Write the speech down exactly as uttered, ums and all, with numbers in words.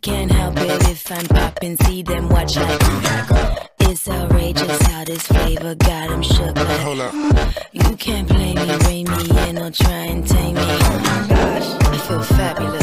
can't help it if I'm popping, see them watch like it's outrageous how this flavor got them shook like. Hold up. You can't play me, rein me in or try and tame me. Oh my gosh, I feel fabulous.